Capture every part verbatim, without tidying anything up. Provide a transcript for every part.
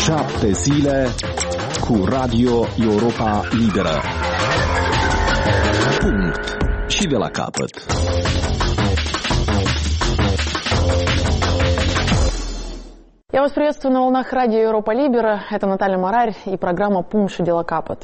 Șapte zile cu Radio Europa Liberă. Punct. Și de la capăt. Я вас приветствую на волнах радио Европа Либера. Это Наталья Марарь и программа «Пунш и дела капот».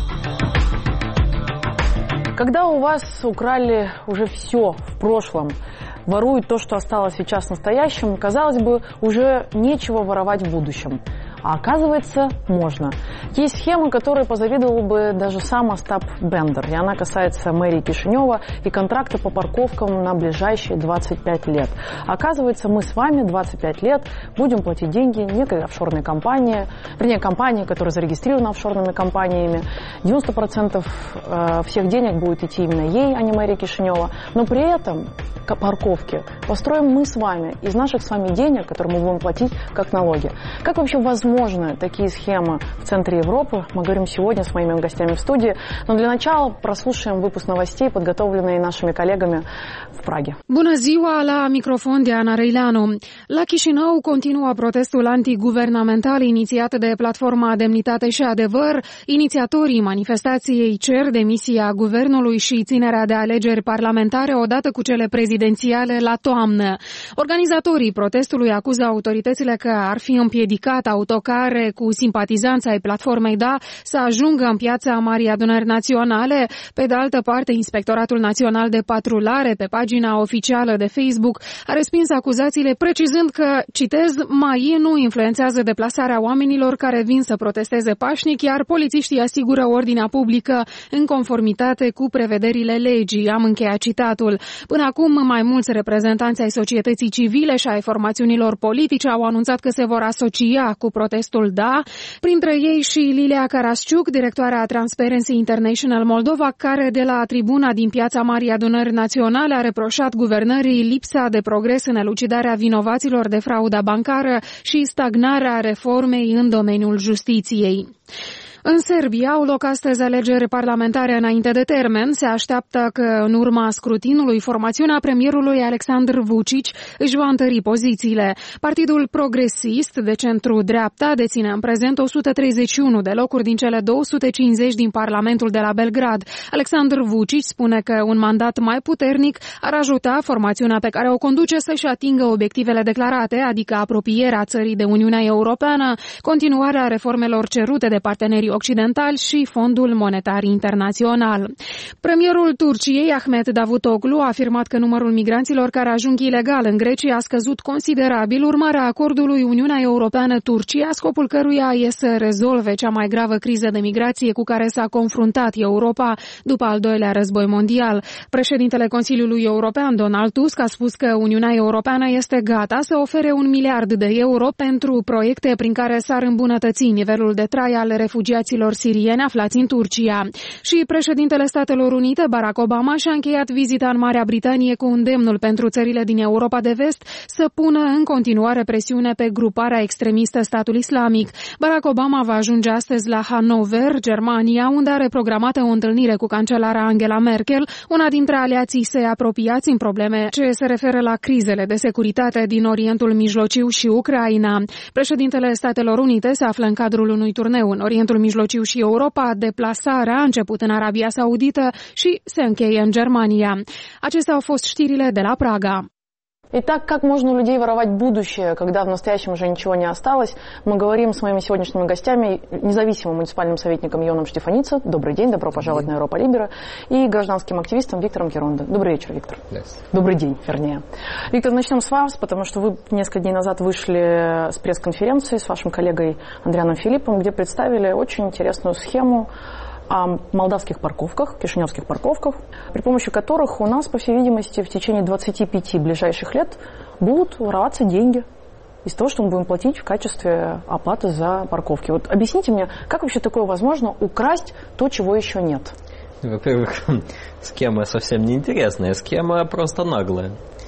Когда у вас украли уже все в прошлом, воруют то, что осталось сейчас настоящим, казалось бы, уже нечего воровать в будущем. А оказывается, можно. Есть схема, которой позавидовал бы даже сам Остап Бендер. И она касается мэрии Кишинева и контракта по парковкам на ближайшие двадцать пять лет. Оказывается, мы с вами двадцать пять лет будем платить деньги некой офшорной компании, вернее, компании, которая зарегистрирована офшорными компаниями. девяносто процентов всех денег будет идти именно ей, а не мэрии Кишинева. Но при этом парковки построим мы с вами из наших с вами денег, которые мы будем платить как налоги. Как вообще возможно такие схемы в центре Европы? Мы говорим сегодня с моими гостями в студии. Но для начала прослушаем выпуск новостей, подготовленные нашими коллегами в Праге. Bună ziua, la microfon Diana Reileanu. La Chișinău continuă protestul antiguvernamental inițiat de Platforma Demnitate și Adevăr. Inițiatorii manifestației cer demisia guvernului și ținerea de alegeri parlamentare odată cu cele prezidențiale la toamnă. Organizatorii protestului acuză autoritățile că ar fi împiedicat autocare cu simpatizanți ai platformei D A să ajungă în piața Marii Adunări Naționale. Pe de altă parte, Inspectoratul Național de Patrulare, pe pagina oficială de Facebook, a respins acuzațiile, precizând că, citez, M A I nu influențează deplasarea oamenilor care vin să protesteze pașnic, iar polițiștii asigură ordinea publică în conformitate cu prevederile legii. Am încheiat citatul. Până acum, mai mulți reprezentanți ai societății civile și ai formațiunilor politice au anunțat că se vor asocia cu protestul D A, printre ei și Lilia Karasciuc, directoarea Transparency International Moldova, care de la tribuna din piața Marii Adunări Naționale a reproșat guvernării lipsa de progres în elucidarea vinovaților de frauda bancară și stagnarea reformei în domeniul justiției. În Serbia au loc astăzi alegeri parlamentare înainte de termen. Se așteaptă că în urma scrutinului formațiunea premierului Aleksandar Vučić își va întări pozițiile. Partidul progresist de centru-dreapta deține în prezent o sută treizeci și unu de locuri din cele două sute cincizeci din Parlamentul de la Belgrad. Aleksandar Vučić spune că un mandat mai puternic ar ajuta formațiunea pe care o conduce să-și atingă obiectivele declarate, adică apropierea țării de Uniunea Europeană, continuarea reformelor cerute de partenerii occidental și Fondul Monetar Internațional. Premierul Turciei, Ahmet Davutoglu, a afirmat că numărul migranților care ajung ilegal în Grecia a scăzut considerabil urmare a acordului Uniunea Europeană-Turcia, scopul căruia e să rezolve cea mai gravă criză de migrație cu care s-a confruntat Europa după al doilea război mondial. Președintele Consiliului European, Donald Tusk, a spus că Uniunea Europeană este gata să ofere un miliard de euro pentru proiecte prin care s-ar îmbunătăți nivelul de trai al refugiaților sirieni aflați în Turcia. Și președintele Statelor Unite, Barack Obama, și-a încheiat vizita în Marea Britanie cu îndemnul pentru țările din Europa de Vest să pună în continuare presiune pe gruparea extremistă Statul Islamic. Barack Obama va ajunge astăzi la Hannover, Germania, unde are programată o întâlnire cu cancelara Angela Merkel, una dintre aliații săi apropiați în probleme ce se referă la crizele de securitate din Orientul Mijlociu și Ucraina. Președintele Statelor Unite se află în cadrul unui turneu în Orientul Mijlociu și Europa. Deplasarea a început în Arabia Saudită și se încheie în Germania. Acestea au fost știrile de la Praga. Итак, как можно у людей воровать будущее, когда в настоящем уже ничего не осталось? Мы говорим с моими сегодняшними гостями, независимым муниципальным советником Йоном Штефанице. Добрый день, добро пожаловать на Европа Либера. И гражданским активистом Виктором Керондо. Добрый вечер, Виктор. Yes. Добрый день, вернее. Виктор, начнем с вас, потому что вы несколько дней назад вышли с пресс-конференции с вашим коллегой Андрианом Филиппом, где представили очень интересную схему о молдавских парковках, кишиневских парковках, при помощи которых у нас, по всей видимости, в течение двадцати пяти ближайших лет будут вороваться деньги из того, что мы будем платить в качестве оплаты за парковки. Вот объясните мне, как вообще такое возможно украсть то, чего еще нет? Во-первых, схема совсем не интересная, схема просто наглая.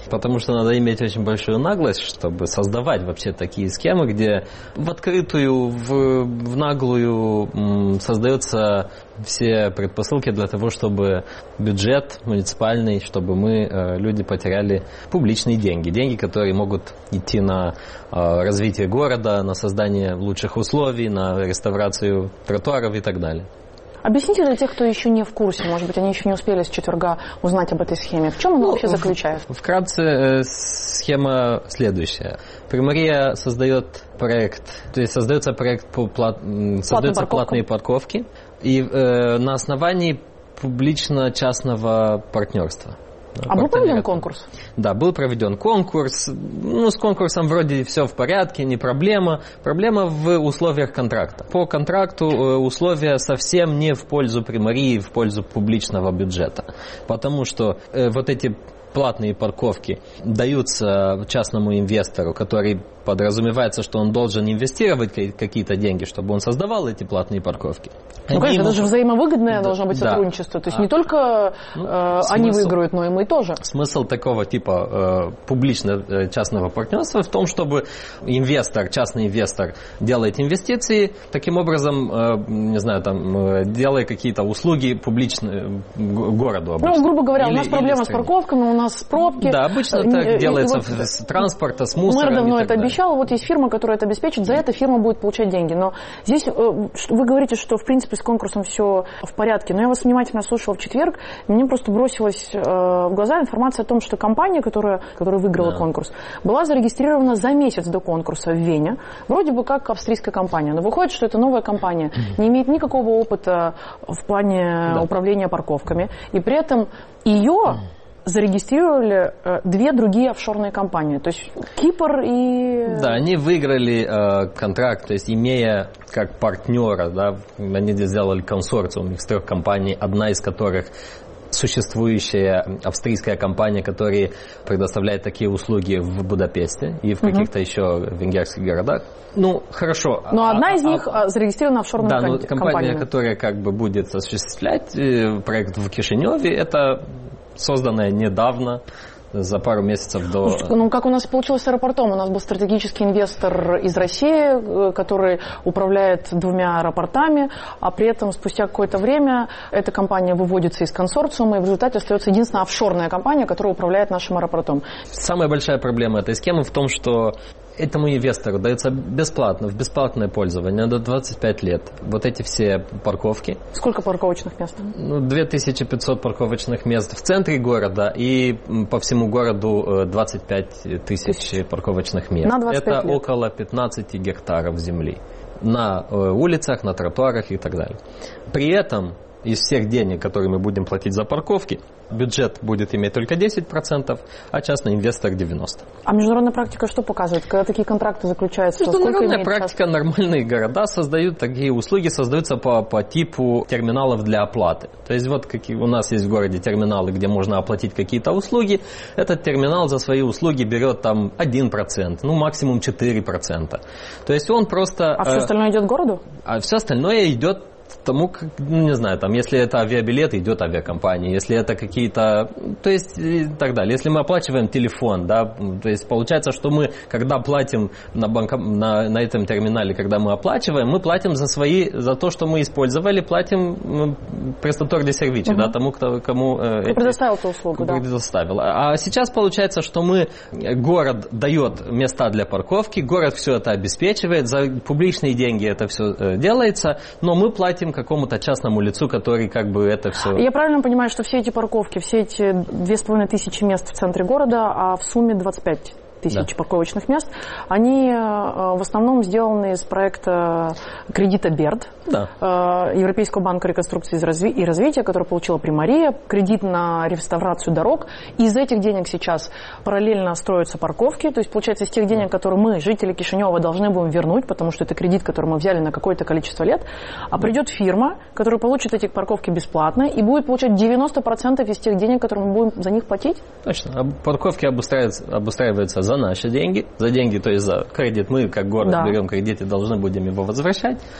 Потому что надо иметь очень большую наглость, чтобы создавать вообще такие схемы, где в открытую, в, в наглую м, создаются все предпосылки для того, чтобы бюджет муниципальный, чтобы мы, э, люди, потеряли публичные деньги. Деньги, которые могут идти на э, развитие города, на создание лучших условий, на реставрацию тротуаров и так далее. Объясните для тех, кто еще не в курсе, может быть, они еще не успели с четверга узнать об этой схеме. В чем она ну, вообще заключается? Вкратце э, схема следующая. Примария создает проект, то есть создается проект по плат, создаются платные парковки, и э, на основании публично-частного партнерства. А был проведен конкурс? Да, был проведен конкурс. Ну, с конкурсом вроде все в порядке, не проблема. Проблема в условиях контракта. По контракту условия совсем не в пользу Примарии, в пользу публичного бюджета. Потому что э, вот эти платные парковки даются частному инвестору, который подразумевается, что он должен инвестировать какие-то деньги, чтобы он создавал эти платные парковки. Ну, конечно, ему... это же взаимовыгодное да, должно быть сотрудничество. Да. То есть а, не только ну, э, смысл, они выиграют, но и мы тоже. Смысл такого типа э, публично-частного партнерства в том, чтобы инвестор, частный инвестор делает инвестиции, таким образом, э, не знаю, там, э, делая какие-то услуги публичные городу обычно. Ну, грубо говоря, или, у нас проблема с парковками, у нас пробки. Да, обычно так и, делается и, вот, с транспорта, с мусором. Мэр давно это обещал. Вот есть фирма, которая это обеспечит, за это фирма будет получать деньги. Но здесь вы говорите, что в принципе с конкурсом все в порядке. Но я вас внимательно слушала в четверг, и мне просто бросилась в глаза информация о том, что компания, которая, которая выиграла да. конкурс, была зарегистрирована за месяц до конкурса в Вене. Вроде бы как австрийская компания. Но выходит, что это новая компания, не имеет никакого опыта в плане да. управления парковками. И при этом ее... зарегистрировали э, две другие офшорные компании, то есть Кипр и... Да, они выиграли э, контракт, то есть имея как партнера, да, они сделали консорциум из трех компаний, одна из которых существующая австрийская компания, которая предоставляет такие услуги в Будапеште и в каких-то uh-huh. еще венгерских городах. Ну, хорошо. Но а, одна из а, них а, зарегистрирована офшорной да, компанией. Да, но компания, которая как бы будет осуществлять э, проект в Кишиневе, это созданная недавно, за пару месяцев до... Ну, как у нас получилось с аэропортом. У нас был стратегический инвестор из России, который управляет двумя аэропортами, а при этом спустя какое-то время эта компания выводится из консорциума, и в результате остается единственная офшорная компания, которая управляет нашим аэропортом. Самая большая проблема этой схемы в том, что этому инвестору дается бесплатно, в бесплатное пользование до двадцати пяти лет. Вот эти все парковки. Сколько парковочных мест? Ну, две тысячи пятьсот парковочных мест в центре города и по всему городу двадцать пять тысяч парковочных мест. На двадцать пять Это лет. Около пятнадцати гектаров земли. На улицах, на тротуарах и так далее. При этом из всех денег, которые мы будем платить за парковки, бюджет будет иметь только десять процентов, а частный инвестор девяносто процентов. А международная практика что показывает? Когда такие контракты заключаются? Международная практика, час... нормальные города создают такие услуги, создаются по, по типу терминалов для оплаты. То есть вот какие, у нас есть в городе терминалы, где можно оплатить какие-то услуги. Этот терминал за свои услуги берет там один процент, ну максимум четыре процента. То есть он просто... А все остальное идет городу? А все остальное идет тому, ну, не знаю, там, если это авиабилеты, идет авиакомпания, если это какие-то, то есть и так далее. Если мы оплачиваем телефон, да, то есть получается, что мы, когда платим на, банко, на, на этом терминале, когда мы оплачиваем, мы платим за свои, за то, что мы использовали, платим престатор де сервичи, угу. да, тому, кто, кому... Кто эти, предоставил эту услугу, да. Предоставил. А сейчас получается, что мы, город дает места для парковки, город все это обеспечивает, за публичные деньги это все делается, но мы платим какому-то частному лицу, который как бы это все... Я правильно понимаю, что все эти парковки, все эти две с половиной тысячи мест в центре города, а в сумме двадцать пять тысяч да. парковочных мест, они в основном сделаны из проекта кредита БЕРД, да. Европейского банка реконструкции и развития, который получила Примария, кредит на реставрацию дорог. Из этих денег сейчас параллельно строятся парковки, то есть получается из тех денег, которые мы, жители Кишинева, должны будем вернуть, потому что это кредит, который мы взяли на какое-то количество лет, а придет фирма, которая получит эти парковки бесплатно и будет получать девяносто процентов из тех денег, которые мы будем за них платить? Точно. Парковки обустраиваются, обустраиваются за наши деньги, за деньги, то есть за кредит. Мы, как город, да. берем кредит и должны будем его возвращать.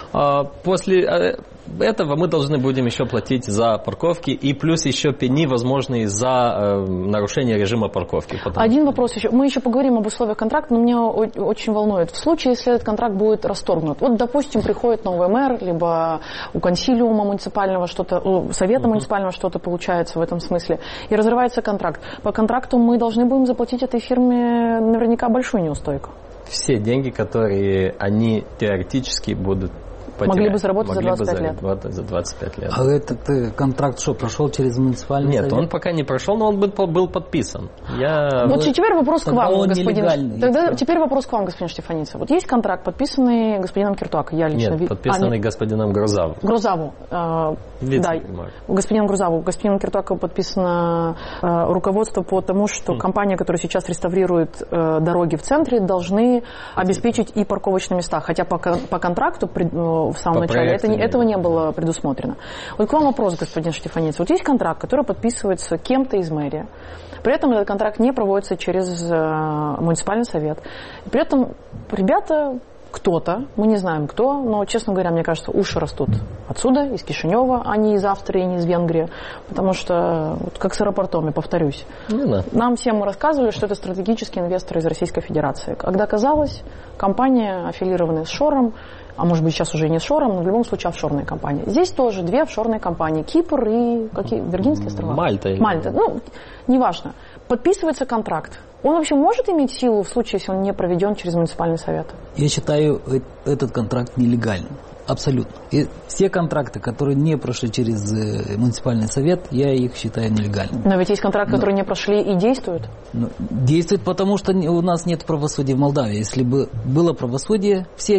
После этого мы должны будем еще платить за парковки и плюс еще пени возможные за нарушение режима парковки. Потому... Один вопрос еще. Мы еще поговорим об условиях контракта, но меня очень волнует. В случае, если этот контракт будет расторгнут, вот, допустим, приходит новый мэр, либо у консилиума муниципального что-то, у совета uh-huh. муниципального что-то получается в этом смысле, и разрывается контракт. По контракту мы должны будем заплатить этой фирме наверняка большую неустойку. Все деньги, которые они теоретически будут потерять. Могли бы заработать Могли за двадцать пять лет. Заработать за двадцать пять лет. А этот э, контракт что, прошел через муниципальный Нет, совет? он пока не прошел, но он был, был подписан. Я... Вот Вы... теперь вопрос Тогда к вам, господин. Тогда если... теперь вопрос к вам, господин Штефаница. Вот есть контракт, подписанный господином Киртуако. Я лично Нет, ви... подписанный а, господином Грузаву. Грузаву. Э, да, господин Грузаву. Господином Киртуако подписано э, руководство по тому, что mm. компания, которая сейчас реставрирует э, дороги в центре, должны обеспечить и парковочные места. Хотя по, по контракту при, э, в самом по начале это, не, этого не было предусмотрено. Вот к вам вопрос, господин Штефаниц. Вот есть контракт, который подписывается кем-то из мэрии. При этом этот контракт не проводится через э, муниципальный совет. И при этом ребята, кто-то, мы не знаем кто, но, честно говоря, мне кажется, уши растут отсюда, из Кишинева, а не из Австрии, не из Венгрии. Потому что, вот как с аэропортом, я повторюсь. Ну, да. Нам всем рассказывали, что это стратегический инвестор из Российской Федерации. Когда оказалось, компания, аффилированная с Шором, а может быть сейчас уже не с Шором, но в любом случае офшорные компании. Здесь тоже две офшорные компании. Кипр и какие? Виргинские острова? Мальта. Мальта. Ну, неважно. Подписывается контракт. Он вообще может иметь силу в случае, если он не проведен через муниципальный совет? Я считаю этот контракт нелегальным. Абсолютно. И все контракты, которые не прошли через муниципальный совет, я их считаю нелегальными. Но ведь есть контракты, Но... которые не прошли и действуют? Ну, действуют, потому что у нас нет правосудия в Молдавии. Если бы было правосудие, все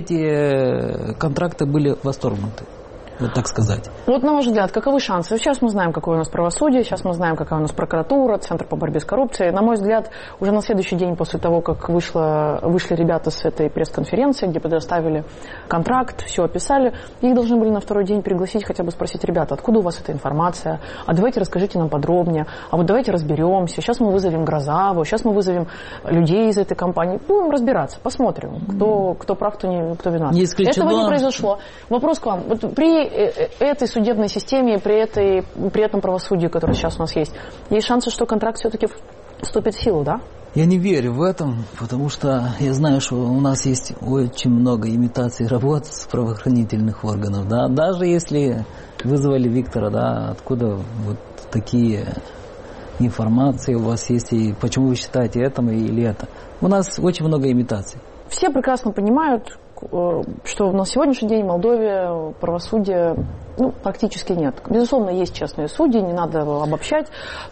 эти контракты были восторгнуты. Вот так сказать. Вот на ваш взгляд, каковы шансы? Сейчас мы знаем, какое у нас правосудие, сейчас мы знаем, какая у нас прокуратура, Центр по борьбе с коррупцией. На мой взгляд, уже на следующий день после того, как вышло, вышли ребята с этой пресс-конференции, где предоставили контракт, все описали, их должны были на второй день пригласить, хотя бы спросить: ребята, откуда у вас эта информация? А давайте расскажите нам подробнее. А вот давайте разберемся. Сейчас мы вызовем Грозаву, сейчас мы вызовем людей из этой компании. Будем разбираться, посмотрим, кто, кто прав, кто, не, кто виноват. Не исключено. Этого не произошло. Вопрос к вам. Вот при этой судебной системе, при, этой, при этом правосудии, которое сейчас у нас есть, есть шансы, что контракт все-таки вступит в силу, да? Я не верю в этом, потому что я знаю, что у нас есть очень много имитаций работ с правоохранительных органов. Да? Даже если вызвали Виктора, да, откуда вот такие информации у вас есть, и почему вы считаете это или это? У нас очень много имитаций. Все прекрасно понимают, что на сегодняшний день в Молдове правосудия ну, практически нет. Безусловно, есть честные судьи, не надо обобщать,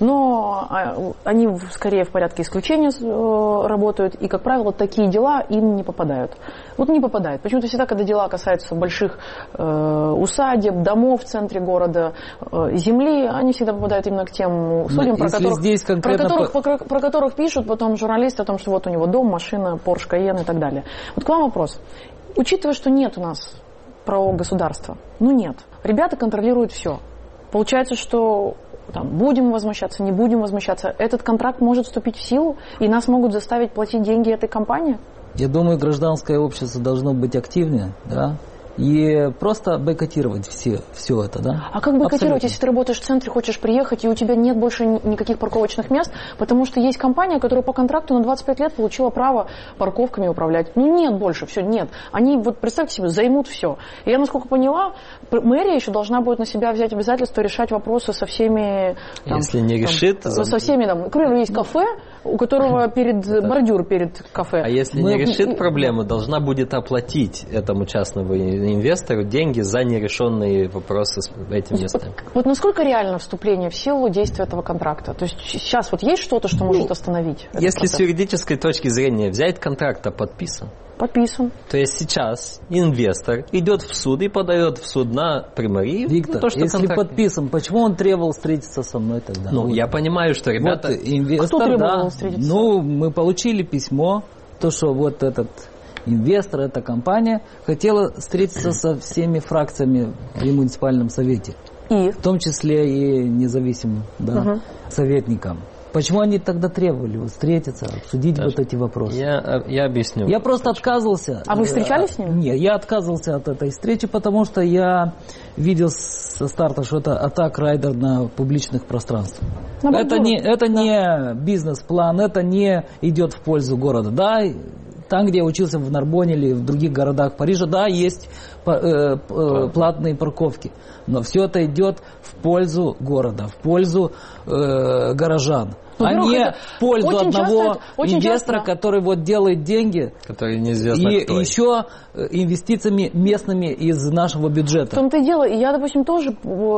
но они скорее в порядке исключения работают, и, как правило, такие дела им не попадают. Вот не попадают. Почему-то всегда, когда дела касаются больших э, усадеб, домов в центре города, э, земли, они всегда попадают именно к тем судьям, про которых, здесь конкретно... про, которых, про, про которых пишут потом журналисты о том, что вот у него дом, машина, Porsche Cayenne и так далее. Вот к вам вопрос. Учитывая, что нет у нас правового государства, ну нет, ребята контролируют все. Получается, что там, будем возмущаться, не будем возмущаться, этот контракт может вступить в силу, и нас могут заставить платить деньги этой компании? Я думаю, гражданское общество должно быть активнее, да, и просто бойкотировать все, все это, да. А как бойкотировать, Абсолютно. Если ты работаешь в центре, хочешь приехать, и у тебя нет больше никаких парковочных мест, потому что есть компания, которая по контракту на двадцать пять лет получила право парковками управлять. Ну нет больше, все, нет. Они, вот представьте себе, займут все. И я, насколько поняла, мэрия еще должна будет на себя взять обязательство решать вопросы со всеми... Там, если не решит... Там, со всеми, там, к примеру, есть кафе, у которого перед бордюр перед кафе. А если Мы... не решит проблему, должна будет оплатить этому частному инвестору деньги за нерешенные вопросы с этими местами. Вот, вот насколько реально вступление в силу действия этого контракта? То есть сейчас вот есть что-то, что может остановить? Если с юридической точки зрения взять контракт, а подписан. Подписан. То есть сейчас инвестор идет в суд и подает в суд на примарию. Виктор, то, что если контракт... подписан, почему он требовал встретиться со мной тогда? Ну, вот. Я понимаю, что ребята... Вот инвестор, Кто требовал да, встретиться? Ну, мы получили письмо, то, что вот этот инвестор, эта компания хотела встретиться со всеми фракциями в муниципальном совете. И? В том числе и независимым да, угу. советникам. Почему они тогда требовали вот, встретиться, обсудить Даже вот эти вопросы? Я, я объясню. Я просто отказывался. А вы встречались с ним? Нет, я отказывался от этой встречи, потому что я видел со старта, что это атак-райдер на публичных пространствах. На это не, это да. не бизнес-план, это не идет в пользу города. Да, там, где я учился в Нарбоне или в других городах Парижа, да, есть э, э, платные парковки. Но все это идет в пользу города, в пользу э, горожан. Ну, а не в пользу одного это, инвестора, часто. который вот делает деньги, который неизвестно и кто. еще инвестициями местными из нашего бюджета. В том-то и дело. И я, допустим, тоже,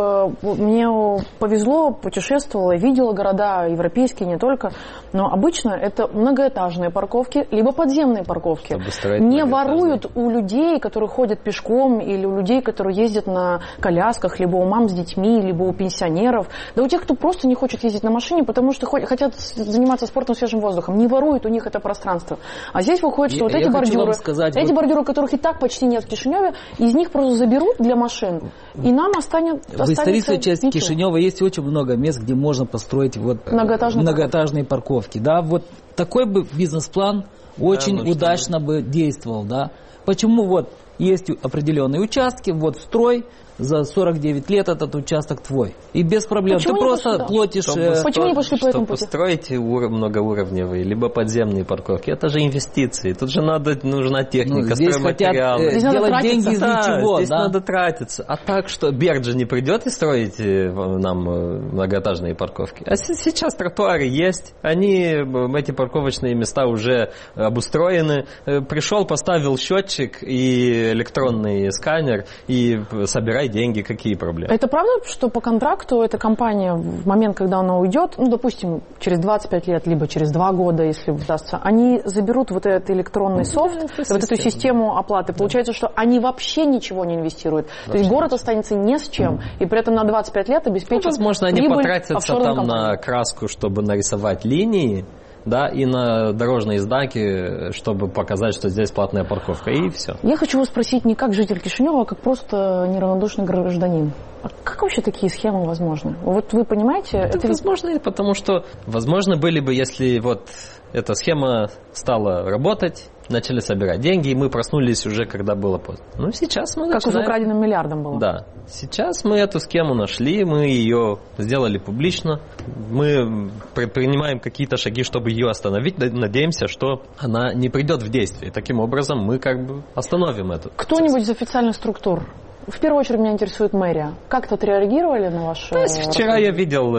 мне повезло, путешествовала, видела города европейские, не только, но обычно это многоэтажные парковки, либо подземные парковки. Не воруют у людей, которые ходят пешком, или у людей, которые ездят на колясках, либо у мам с детьми, либо у пенсионеров, да у тех, кто просто не хочет ездить на машине, потому что хотят заниматься спортом свежим воздухом, не воруют у них это пространство. А здесь выходит, что я, вот эти бордюры, сказать, эти вот... бордюры, которых и так почти нет в Кишиневе, из них просто заберут для машин, и нам останет, в исторической части ничего. Кишинева есть очень много мест, где можно построить вот многоэтажные, многоэтажные парковки. Да, вот такой бы бизнес-план очень да, ну, удачно что... бы действовал. Да. Почему вот есть определенные участки, вот строй, за сорок девять лет этот участок твой. И без проблем. Почему Ты просто пошли, платишь... Чтобы, Почему не пошли по этому пути? Чтобы строить многоуровневые, либо подземные парковки, это же инвестиции. Тут же надо, нужна техника, ну, здесь стройматериалы. Здесь надо делать деньги из да, ничего. Здесь да? надо тратиться. А так что Берг же не придет и строить нам многоэтажные парковки. А сейчас тротуары есть. Они, эти парковочные места уже обустроены. Пришел, поставил счетчик и электронный сканер и собирай деньги, какие проблемы. Это правда, что по контракту эта компания в момент, когда она уйдет, ну, допустим, через двадцать пять лет, либо через два года, если удастся, они заберут вот этот электронный софт, ну, вот эту систему оплаты. Да. Получается, что они вообще ничего не инвестируют. Вообще. То есть город останется ни с чем, и при этом на двадцать пять лет обеспечит ну, возможно, они потратятся там компании. на краску, чтобы нарисовать линии, да, и на дорожные знаки, чтобы показать, что здесь платная парковка, и все. Я хочу вас спросить не как житель Кишинева, а как просто неравнодушный гражданин. А как вообще такие схемы возможны? Вот вы понимаете? Это, это возможно, ведь... потому что, возможно, были бы, если вот эта схема стала работать, начали собирать деньги, и мы проснулись уже, когда было поздно. Ну, сейчас мы Как начинаем... с украденным миллиардом было. Да. Сейчас мы эту схему нашли, мы ее сделали публично, мы принимаем какие-то шаги, чтобы ее остановить, надеемся, что она не придет в действие. Таким образом, мы как бы остановим эту. Кто-нибудь из официальных структур? В первую очередь меня интересует мэрия. Как-то отреагировали на ваши... То есть вчера я видел,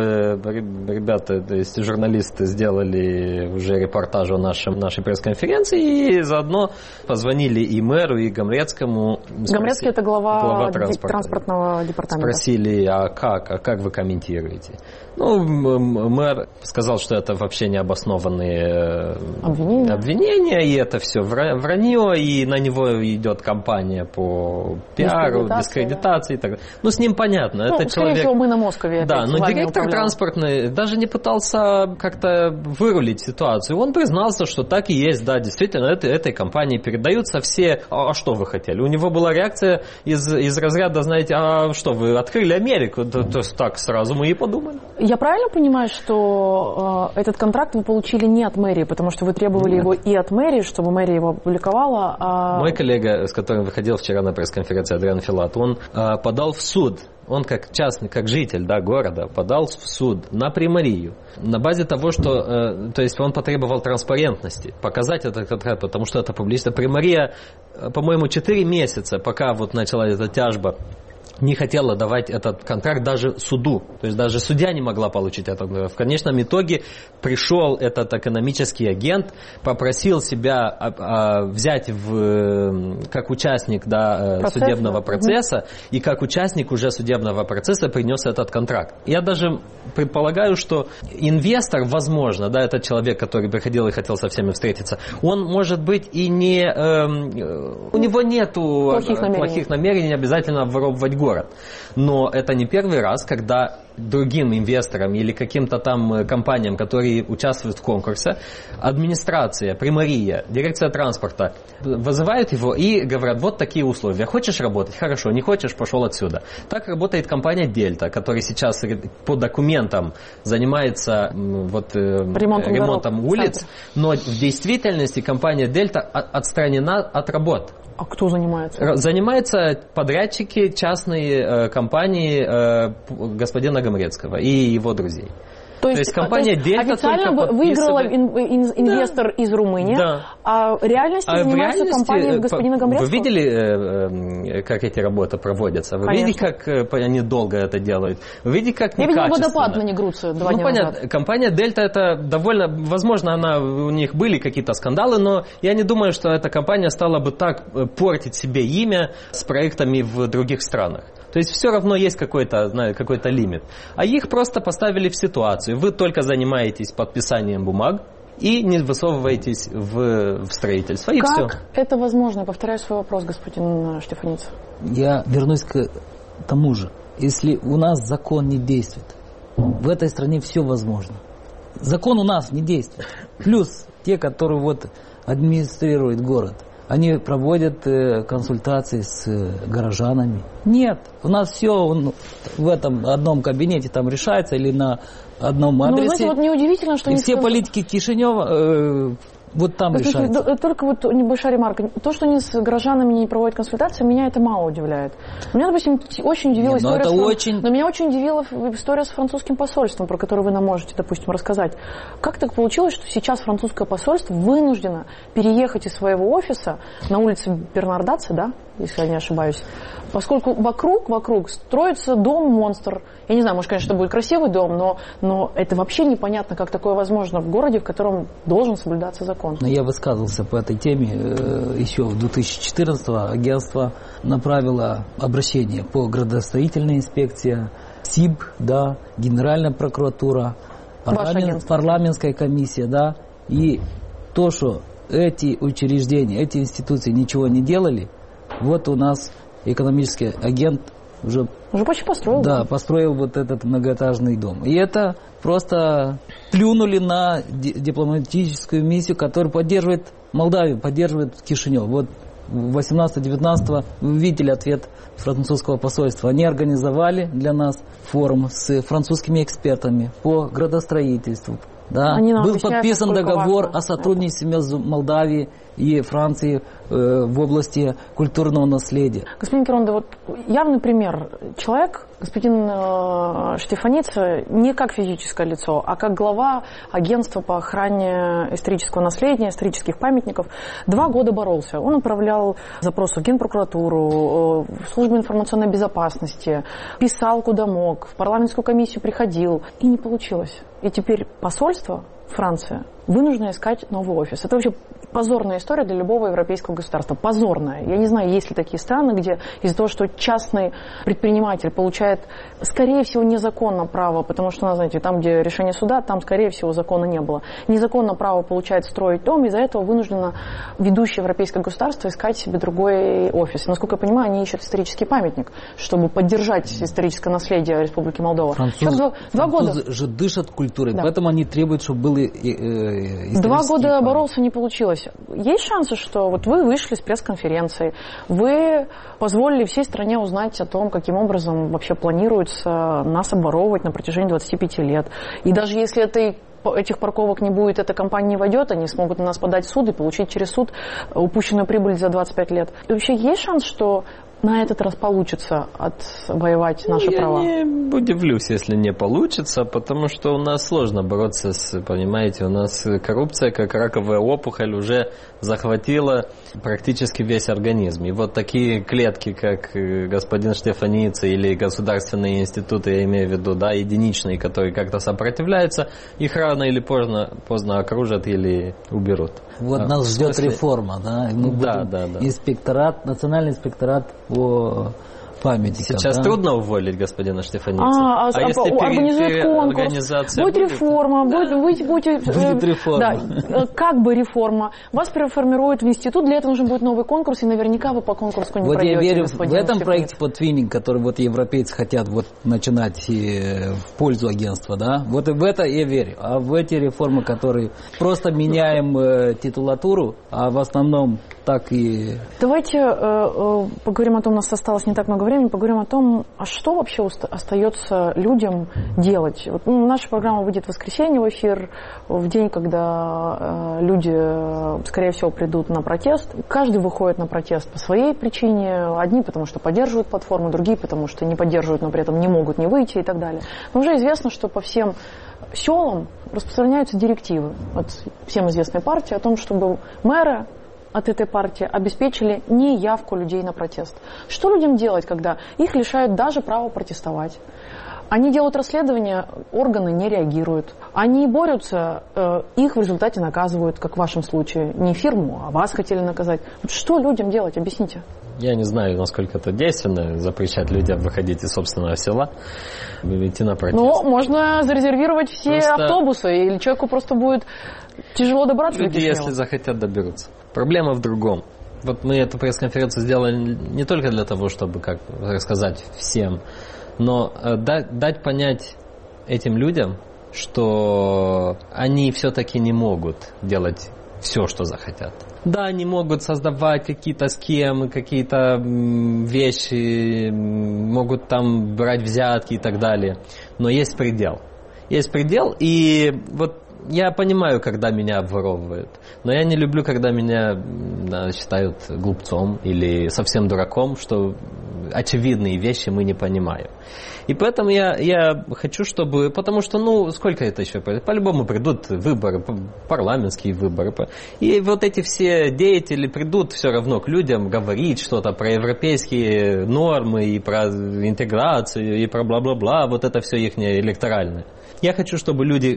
ребята, то есть журналисты сделали уже репортаж о нашем, нашей пресс-конференции и заодно позвонили и мэру, и Гамлецкому. Гамлецкий это глава, глава транспорта. транспортного департамента. Спросили, а как, а как вы комментируете? Ну, мэр сказал, что это вообще необоснованные обвинения, обвинения и это все вранье, и на него идет кампания по пиару, дискредитации. Да. И так. Ну, с ним понятно. Ну, это скорее человек... всего, мы на Москове. Да, но директор транспортный даже не пытался как-то вырулить ситуацию. Он признался, что так и есть, да, действительно, это, этой компании передаются все... А, а что вы хотели? У него была реакция из, из разряда, знаете, а что, вы открыли Америку? То, то так сразу мы и подумали. Я правильно понимаю, что э, этот контракт вы получили не от мэрии, потому что вы требовали Нет. его и от мэрии, чтобы мэрия его опубликовала? А... Мой коллега, с которым выходил вчера на пресс-конференции, Адриан Филат, он э, подал в суд, он как частный, как житель да, города, подал в суд на примарию на базе того, что, э, то есть он потребовал транспарентности, показать этот контракт, потому что это публично. Примария, по-моему, четыре месяца, пока вот начала эта тяжба, не хотела давать этот контракт даже суду. То есть даже судья не могла получить этот контракт. В конечном итоге пришел этот экономический агент, попросил себя а, а, взять в, как участник да, Процесс, судебного да. процесса, угу. и как участник уже судебного процесса принес этот контракт. Я даже предполагаю, что инвестор, возможно, да, этот человек, который приходил и хотел со всеми встретиться, он, может быть, и не... Э, у него нету плохих намерений. плохих намерений обязательно обворовывать город. Но это не первый раз, когда другим инвесторам или каким-то там компаниям, которые участвуют в конкурсе, администрация, примария, дирекция транспорта вызывают его и говорят, вот такие условия. Хочешь работать? Хорошо. Не хочешь? Пошел отсюда. Так работает компания Дельта, которая сейчас по документам занимается вот, ремонтом, ремонтом дорог, улиц, центр. Но в действительности компания Дельта отстранена от работ. А кто занимается? Занимаются подрядчики, частные э, компании э, господина Гомрецкого и его друзей. То есть, то есть компания то есть Дельта официально только выиграла ин, ин, инвестор да. из Румынии, да. а в реальности а занимается в реальности, компания господина Гомрецкого? Вы видели, как эти работы проводятся? Вы Конечно. видели, как они долго это делают? Вы видите, как некачественно? Я видела водопад на Негруцию два ну, дня понятно. назад. Компания Дельта это довольно... Возможно, она, у них были какие-то скандалы, но я не думаю, что эта компания стала бы так портить себе имя с проектами в других странах. То есть все равно есть какой-то, знаю, какой-то лимит. А их просто поставили в ситуацию. Вы только занимаетесь подписанием бумаг и не высовываетесь в, в строительство. И как все. Это возможно? Я повторяю свой вопрос, господин Штефаница. Я вернусь к тому же. Если у нас закон не действует, в этой стране все возможно. Закон у нас не действует. Плюс те, которые вот администрируют город, они проводят э, консультации с э, горожанами. Нет, у нас все в этом одном кабинете там решается или на одном адресе. Ну, знаете, вот неудивительно, что... И не все сказ... политики Кишинева... Э, Вот там решается. Только вот небольшая ремарка. То, что они с горожанами не проводят консультации, меня это мало удивляет. Меня, допустим, очень удивила Нет, история... Но, с... очень... но меня очень удивила история с французским посольством, про которую вы нам можете, допустим, рассказать. Как так получилось, что сейчас французское посольство вынуждено переехать из своего офиса на улице Бернардаца, да, если я не ошибаюсь, поскольку вокруг, вокруг строится дом-монстр. Я не знаю, может, конечно, это будет красивый дом, но, но это вообще непонятно, как такое возможно в городе, в котором должен соблюдаться закон. Но я высказывался по этой теме еще в две тысячи четырнадцатом. Агентство направило обращение по градостроительной инспекции, СИБ, да, Генеральная прокуратура, парламент, парламентская комиссия, да, и то, что эти учреждения, эти институции ничего не делали, вот у нас экономический агент уже, уже почти построил. Да, построил вот этот многоэтажный дом. И это просто плюнули на дипломатическую миссию, которая поддерживает Молдавию, поддерживает Кишинев. Вот восемнадцатого-девятнадцатого вы видели ответ французского посольства. Они организовали для нас форум с французскими экспертами по градостроительству. Да. Был подписан договор важно. о сотрудничестве между Молдавией и Францией э, в области культурного наследия. Господин Керонда, вот явный пример. Человек, господин э, Штефаница, не как физическое лицо, а как глава агентства по охране исторического наследия, исторических памятников, два года боролся. Он отправлял запросы в Генпрокуратуру, в службу информационной безопасности, писал куда мог, в парламентскую комиссию приходил, и не получилось. И теперь посольство Франции вынуждено искать новый офис. Это вообще позорная история для любого европейского государства. Позорная. Я не знаю, есть ли такие страны, где из-за того, что частный предприниматель получает, скорее всего, незаконно право, потому что, знаете, там, где решение суда, там, скорее всего, закона не было. Незаконно право получает строить дом, из-за этого вынуждено ведущее европейское государство искать себе другой офис. Насколько я понимаю, они ищут исторический памятник, чтобы поддержать историческое наследие Республики Молдова. Француз, два, два года же дышат культурой, да. Поэтому они требуют, чтобы был Два года память. боролся, не получилось. Есть шансы, что вот вы вышли с пресс-конференции, вы позволили всей стране узнать о том, каким образом вообще планируется нас обворовывать на протяжении двадцати пяти лет. И даже если этой этих парковок не будет, эта компания не войдет, они смогут на нас подать в суд и получить через суд упущенную прибыль за двадцать пять лет. И вообще есть шанс, что на этот раз получится отвоевать наши Я права? Я не удивлюсь, если не получится, потому что у нас сложно бороться с, понимаете, у нас коррупция, как раковая опухоль, уже захватила практически весь организм. И вот такие клетки, как господин Штефаница или государственные институты, я имею в виду, да, единичные, которые как-то сопротивляются, их рано или поздно, поздно окружат или уберут. Вот а, нас ждет смысле... реформа, да? Мы да, да, да. Инспекторат, национальный инспекторат по памятников. Сейчас да? трудно уволить господина Штефаницу. А, а, а если организует конкурс, будет, будет реформа, да. будет, будет, будет, будет реформа. Да, как бы реформа. Вас переформируют в институт, для этого нужен будет новый конкурс, и наверняка вы по конкурсу не вот пройдете. Вот я верю в этом проекте по твиннинг, который вот европейцы хотят вот начинать в пользу агентства, да, вот в это я верю. А в эти реформы, которые просто меняем э, титулатуру, а в основном так и... Давайте э, э, поговорим о том, у нас осталось не так много времени, поговорим о том, а что вообще остается людям делать. Вот, ну, наша программа выйдет в воскресенье в эфир, в день, когда э, люди, э, скорее всего, придут на протест. Каждый выходит на протест по своей причине. Одни потому, что поддерживают платформу, другие потому, что не поддерживают, но при этом не могут не выйти и так далее. Но уже известно, что по всем селам распространяются директивы от всем известной партии о том, чтобы мэры от этой партии обеспечили неявку людей на протест. Что людям делать, когда их лишают даже права протестовать? Они делают расследование, органы не реагируют. Они борются, их в результате наказывают, как в вашем случае. Не фирму, а вас хотели наказать. Что людям делать? Объясните. Я не знаю, насколько это действенно, запрещать людям выходить из собственного села, идти на протест. Ну, можно зарезервировать все просто... автобусы, или человеку просто будет тяжело добраться. Люди, если захотят, доберутся. Проблема в другом. Вот мы эту пресс-конференцию сделали не только для того, чтобы, как рассказать всем, но дать, дать понять этим людям, что они все-таки не могут делать все, что захотят. Да, они могут создавать какие-то схемы, какие-то вещи, могут там брать взятки и так далее, но есть предел. Есть предел, и вот я понимаю, когда меня обворовывают, но я не люблю, когда меня да, считают глупцом или совсем дураком, что очевидные вещи мы не понимаем. И поэтому я, я хочу, чтобы... Потому что, ну, сколько это еще? По-любому придут выборы, парламентские выборы. И вот эти все деятели придут все равно к людям говорить что-то про европейские нормы, и про интеграцию, и про бла-бла-бла. Вот это все их электоральное. Я хочу, чтобы люди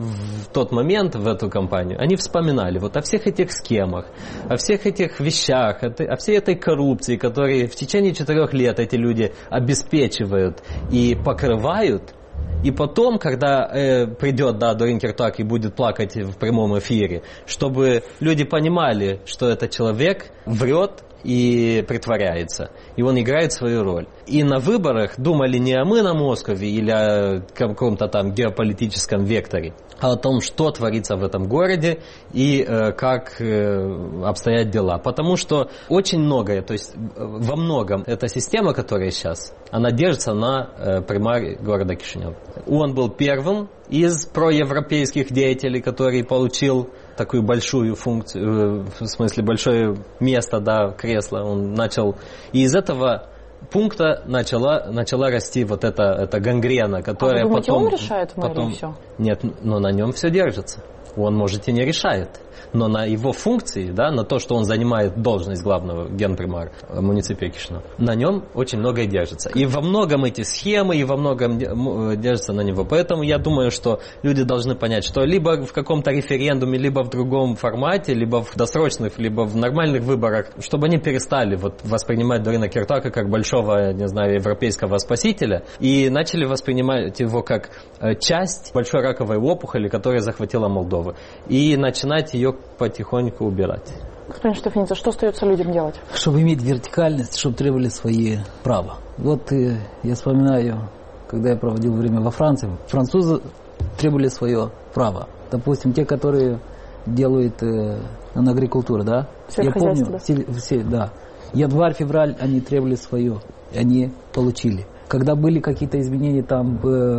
в тот момент, в эту кампанию, они вспоминали вот о всех этих схемах, о всех этих вещах, о всей этой коррупции, которые в течение четырех лет эти люди обеспечивают и покрывают. И потом, когда э, придет да, Дорин Киртак и будет плакать в прямом эфире, чтобы люди понимали, что этот человек врет и притворяется, и он играет свою роль. И на выборах думали не о мы на Москве или о каком-то там геополитическом векторе, а о том, что творится в этом городе и э, как э, обстоят дела. Потому что очень многое, то есть во многом эта система, которая сейчас, она держится на э, примаре города Кишинев. Он был первым из проевропейских деятелей, который получил такую большую функцию, в смысле большое место, да, кресло он начал. И из этого пункта начала, начала расти вот эта, эта гангрена, которая а вы думаете, потом... он решает в мэрии потом, все? Нет, но на нем все держится. Он, может, и не решает. Но на его функции, да, на то, что он занимает должность главного генпримара муниципия Кишинев, на нем очень многое держится. И во многом эти схемы, и во многом держится на него. Поэтому я думаю, что люди должны понять, что либо в каком-то референдуме, либо в другом формате, либо в досрочных, либо в нормальных выборах, чтобы они перестали вот воспринимать Дорина Киртака как большого, не знаю, европейского спасителя, и начали воспринимать его как часть большой раковой опухоли, которая захватила Молдову, и начинать ее потихоньку убирать. Господин Штефаница, что остается людям делать? Чтобы иметь вертикальность, чтобы требовали свои права. Вот э, я вспоминаю, когда я проводил время во Франции, французы требовали свое право. Допустим, те, которые делают э, на агрикультуру, да? Я помню, да. Все, все, да. Январь-февраль они требовали свое, и они получили. Когда были какие-то изменения там в,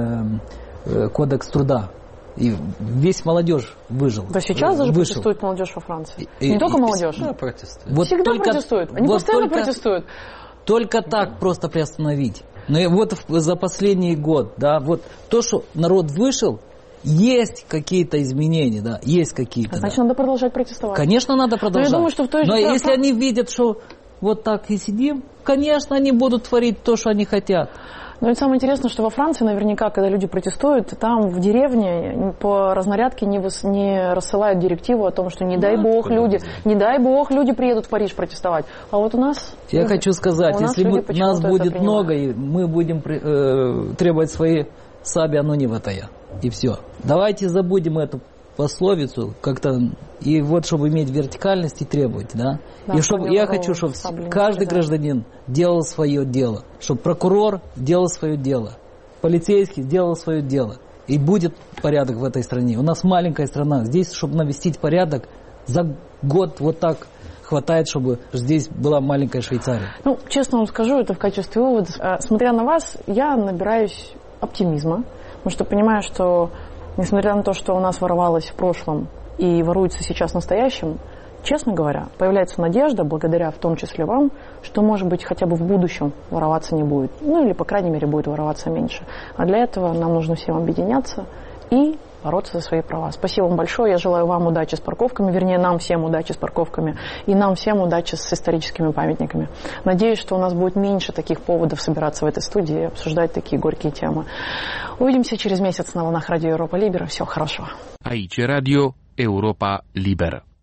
в э, кодекс труда, и весь молодежь выжил. Да сейчас даже вышел. Протестует молодежь во Франции. И, не и, только и, молодежь. Всегда протестует. Вот всегда только, протестуют. Они вот постоянно только, протестуют. Только так просто приостановить. Но вот за последний год, да, вот то, что народ вышел, есть какие-то изменения, да, есть какие-то. Значит, да. надо продолжать протестовать. Конечно, надо продолжать. Но я думаю, что в той же... Но если они видят, что вот так и сидим, конечно, они будут творить то, что они хотят. Но ведь самое интересное, что во Франции наверняка, когда люди протестуют, там в деревне по разнарядке не, выс... не рассылают директиву о том, что не дай бог люди, не дай бог люди приедут в Париж протестовать. А вот у нас... Я ну, хочу сказать, если мы, нас будет много, и мы будем э, требовать свои саби, оно не ватая. И все. Давайте забудем эту пословицу как-то, и вот чтобы иметь вертикальность и требовать, да. да и чтобы, я хочу, чтобы каждый гражданин делал свое дело, чтобы прокурор делал свое дело, полицейский делал свое дело, и будет порядок в этой стране. У нас маленькая страна, здесь, чтобы навестить порядок, за год вот так хватает, чтобы здесь была маленькая Швейцария. Ну, честно вам скажу, это в качестве вывода. Смотря на вас, я набираюсь оптимизма, потому что понимаю, что несмотря на то, что у нас воровалось в прошлом и воруется сейчас в настоящем, честно говоря, появляется надежда, благодаря в том числе вам, что, может быть, хотя бы в будущем вороваться не будет. Ну, или, по крайней мере, будет вороваться меньше. А для этого нам нужно всем объединяться и бороться за свои права. Спасибо вам большое. Я желаю вам удачи с парковками, вернее, нам всем удачи с парковками и нам всем удачи с историческими памятниками. Надеюсь, что у нас будет меньше таких поводов собираться в этой студии и обсуждать такие горькие темы. Увидимся через месяц на волнах Радио Европа Либера. Всего хорошего. Aici Radio Europa Liberă.